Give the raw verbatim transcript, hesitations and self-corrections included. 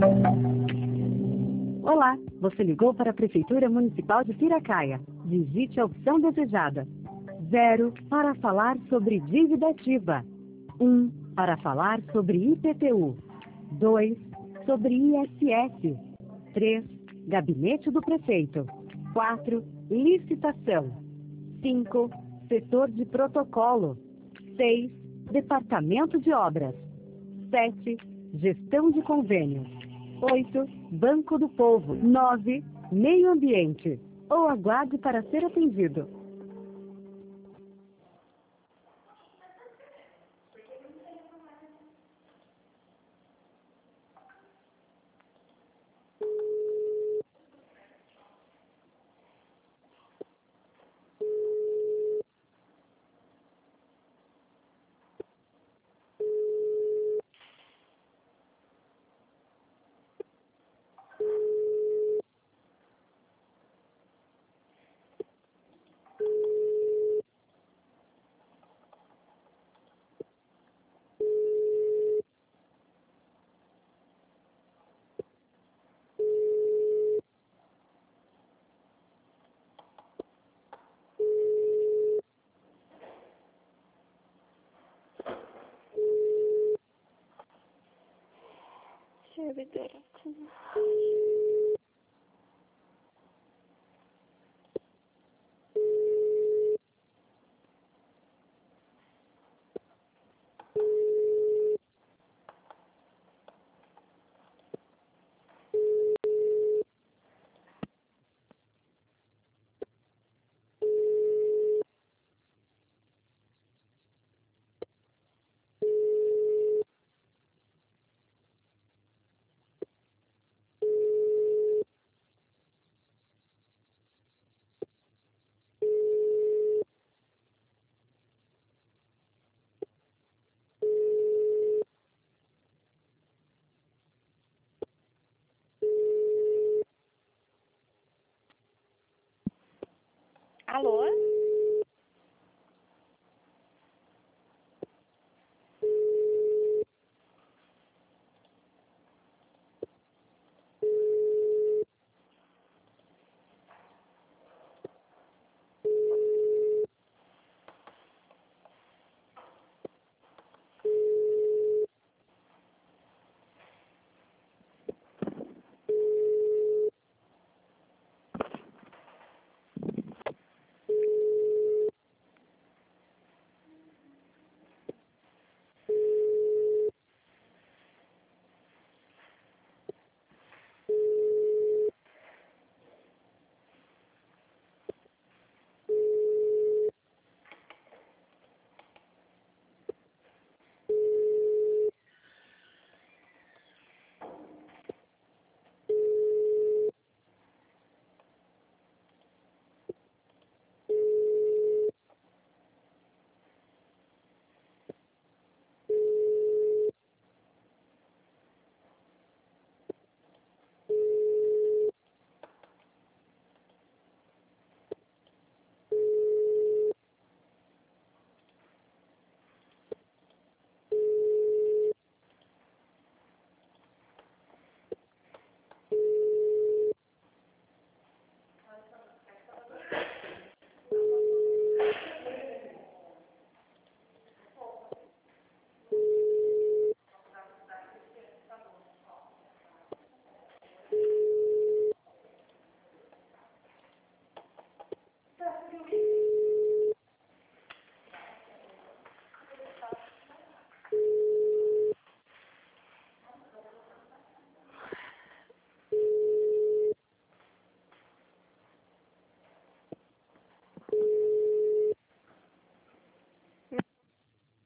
Olá, você ligou para a Prefeitura Municipal de Piracaia. Digite a opção desejada. Zero para falar sobre dívida ativa. Um para falar sobre I P T U. Dois sobre I S S. Três Gabinete do Prefeito. Quatro Licitação. Cinco Setor de Protocolo. Seis Departamento de Obras. Sete Gestão de Convênios. Oito Banco do Povo. Nove Meio Ambiente. Ou aguarde para ser atendido. Servidora. Alô?